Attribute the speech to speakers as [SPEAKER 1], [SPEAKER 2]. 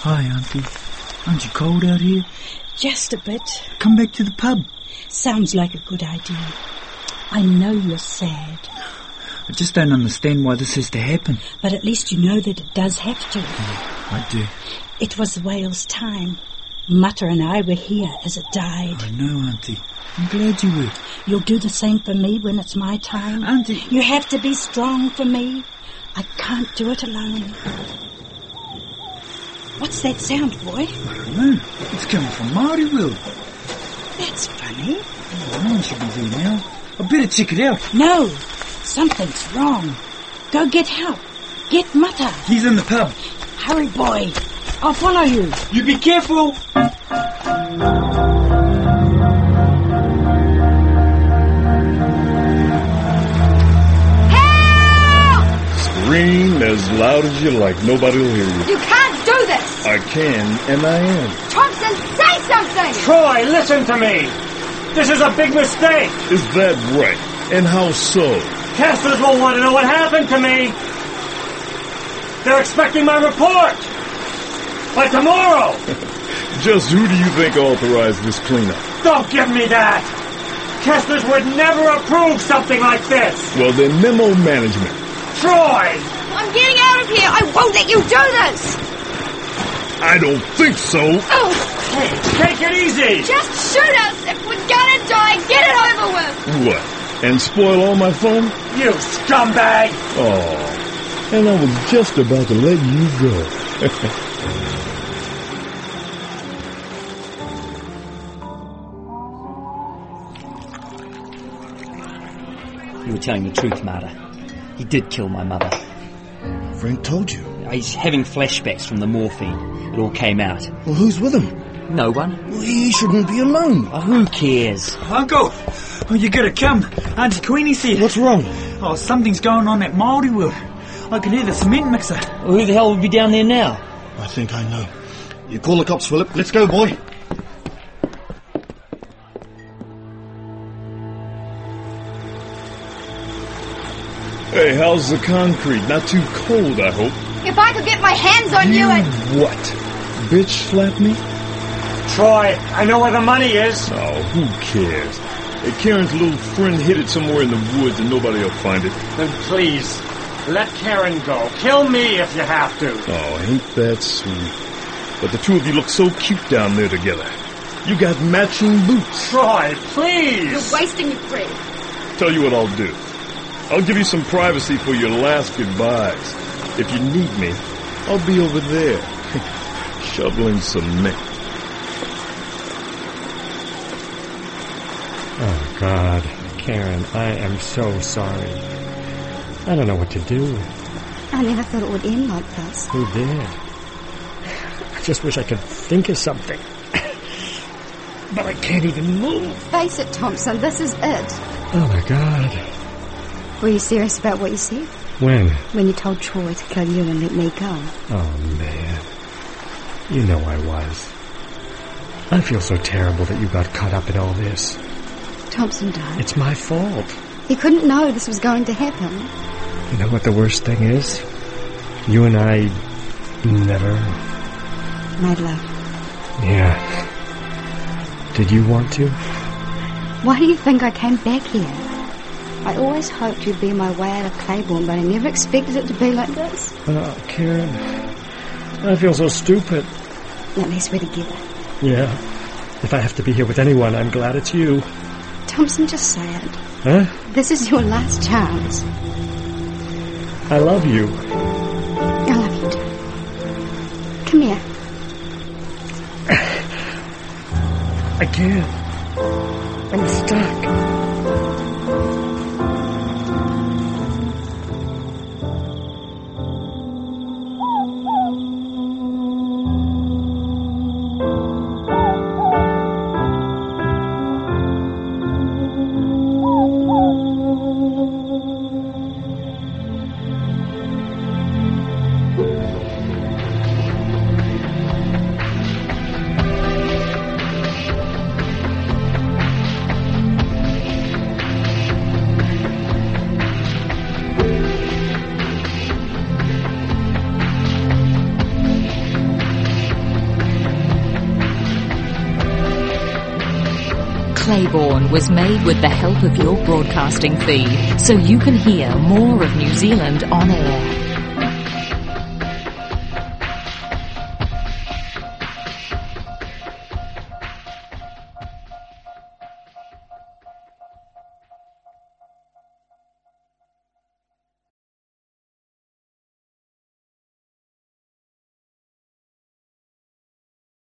[SPEAKER 1] Hi, Auntie. Aren't you cold out here?
[SPEAKER 2] Just a bit.
[SPEAKER 1] Come back to the pub.
[SPEAKER 2] Sounds like a good idea. I know you're sad.
[SPEAKER 1] I just don't understand why this has to happen.
[SPEAKER 2] But at least you know that it does have to.
[SPEAKER 1] Yeah, I do.
[SPEAKER 2] It was the whale's time. Mutter and I were here as it died.
[SPEAKER 1] I know, Auntie. I'm glad you were.
[SPEAKER 2] You'll do the same for me when it's my time.
[SPEAKER 1] Auntie...
[SPEAKER 2] You have to be strong for me. I can't do it alone. What's that sound, boy?
[SPEAKER 1] I don't know. It's coming from Māori World.
[SPEAKER 2] That's funny.
[SPEAKER 1] Oh, no one should be there now. I better check it out.
[SPEAKER 2] No, something's wrong. Go get help. Get Mutter.
[SPEAKER 1] He's in the pub.
[SPEAKER 2] Hurry, boy. I'll follow you.
[SPEAKER 1] You be careful.
[SPEAKER 3] Scream as loud as you like. Nobody will hear you.
[SPEAKER 4] You can't do this!
[SPEAKER 3] I can, and I am.
[SPEAKER 4] Thompson, say something!
[SPEAKER 5] Troy, listen to me! This is a big mistake!
[SPEAKER 3] Is that right? And how so?
[SPEAKER 5] Casters will want to know what happened to me! They're expecting my report! By tomorrow!
[SPEAKER 3] Just who do you think authorized this cleanup?
[SPEAKER 5] Don't give me that! Casters would never approve something like this!
[SPEAKER 3] Well, then memo management.
[SPEAKER 5] Troy!
[SPEAKER 4] I'm getting out of here! I won't let you do this!
[SPEAKER 3] I don't think so.
[SPEAKER 4] Oh,
[SPEAKER 5] Hey, take it easy!
[SPEAKER 4] just shoot us! If we're gonna die, get it over with!
[SPEAKER 3] What? And spoil all my fun?
[SPEAKER 5] You scumbag!
[SPEAKER 3] Oh, and I was just about to let you go.
[SPEAKER 6] You were telling the truth, Marta. He did kill my mother.
[SPEAKER 7] Frank told you.
[SPEAKER 6] He's having flashbacks from the morphine. It all came out.
[SPEAKER 7] Well, who's with him?
[SPEAKER 6] No one.
[SPEAKER 7] Well, he shouldn't be alone.
[SPEAKER 6] Oh, who cares?
[SPEAKER 1] Uncle! Oh, you gotta come. Auntie Queenie's here.
[SPEAKER 7] What's wrong?
[SPEAKER 1] Oh, something's going on at Māori World. I can hear the cement mixer.
[SPEAKER 6] Well, who the hell would be down there now?
[SPEAKER 7] I think I know. You call the cops, Philip. Let's go, boy.
[SPEAKER 3] Hey, how's the concrete? Not too cold, I hope.
[SPEAKER 4] If I could get my hands on you and...
[SPEAKER 3] What? Bitch slap me?
[SPEAKER 5] Troy, I know where the money is.
[SPEAKER 3] Oh, who cares? Hey, Karen's little friend hid it somewhere in the woods and nobody will find it.
[SPEAKER 5] Then please, let Karen go. Kill me if you have to.
[SPEAKER 3] Oh, ain't that sweet. But the two of you look so cute down there together. You got matching boots.
[SPEAKER 5] Troy, please!
[SPEAKER 4] You're wasting your breath.
[SPEAKER 3] Tell you what I'll do. I'll give you some privacy for your last goodbyes. If you need me, I'll be over there, shoveling cement.
[SPEAKER 8] Oh, God. Karen, I am so sorry. I don't know what to do.
[SPEAKER 9] I never thought it would end like this.
[SPEAKER 8] Who did? I just wish I could think of something. But I can't even move.
[SPEAKER 9] Face it, Thompson, this is it.
[SPEAKER 8] Oh, my God.
[SPEAKER 9] Were you serious about what you said?
[SPEAKER 8] When?
[SPEAKER 9] When you told Troy to kill you and let me go.
[SPEAKER 8] Oh, man. You know I was. I feel so terrible that you got caught up in all this.
[SPEAKER 9] Thompson died.
[SPEAKER 8] It's my fault.
[SPEAKER 9] He couldn't know this was going to happen.
[SPEAKER 8] You know what the worst thing is? You and I never...
[SPEAKER 9] Made love.
[SPEAKER 8] Yeah. Did you want to?
[SPEAKER 9] Why do you think I came back here? I always hoped you'd be my way out of Claiborne, but I never expected it to be like this.
[SPEAKER 8] Oh, Karen. I feel so stupid.
[SPEAKER 9] At least we're together.
[SPEAKER 8] Yeah. If I have to be here with anyone, I'm glad it's you.
[SPEAKER 9] Thompson, just say it.
[SPEAKER 8] Huh?
[SPEAKER 9] This is your last chance.
[SPEAKER 8] I love you.
[SPEAKER 9] I love you too. Come here.
[SPEAKER 8] I can't. I'm stuck.
[SPEAKER 10] Claiborne was made with the help of your broadcasting fee, so you can hear more of New Zealand on air.